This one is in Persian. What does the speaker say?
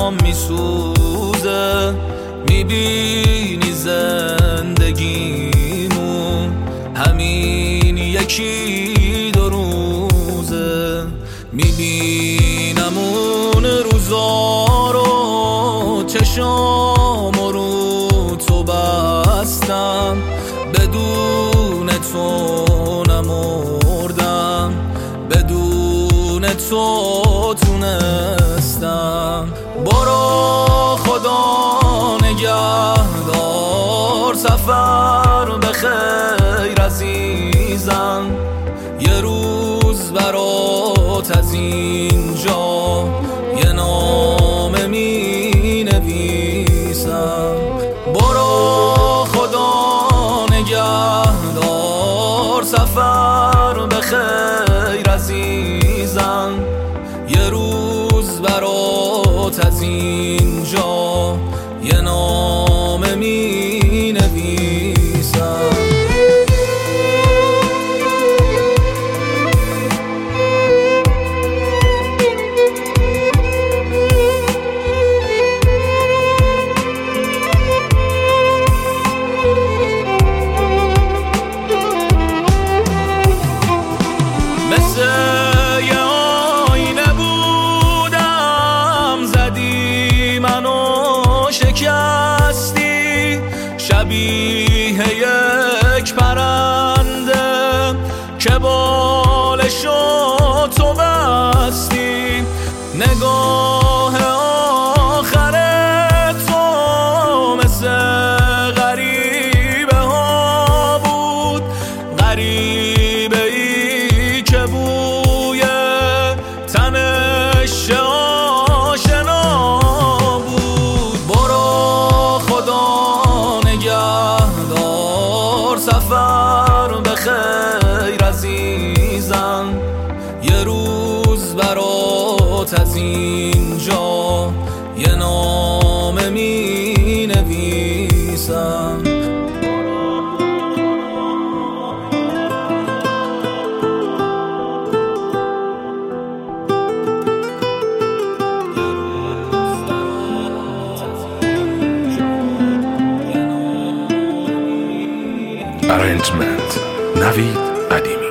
برام میسوزه، میبینی زندگیمون همین یکی دو روزه. میبینم اون روزا رو، چشامو رو تو بستم، بدون تو نمردم، بدون تو تونستم. برو خدا نگهدار، سفر بخیر عزیزم، یه روز برات از اینجا یه نامه می نویسم. برو خدا نگهدار، سفر بخیر عزیزم، یه روز برات از اینجا یه نامه می نویسم. مثل یه آینه بودم، زدی منو شکستی، شبیه یک پرنده که بالشو تو بستی. نگاه آخر تو مثل غریبه ها بود، غریبه ای که بوی تنش آشنا بود. برو خدا نگهدار، سفر بخیر عزیزم، یه روز برات از اینجا یه نامه می نویسم. Arrangement Navid Adimi.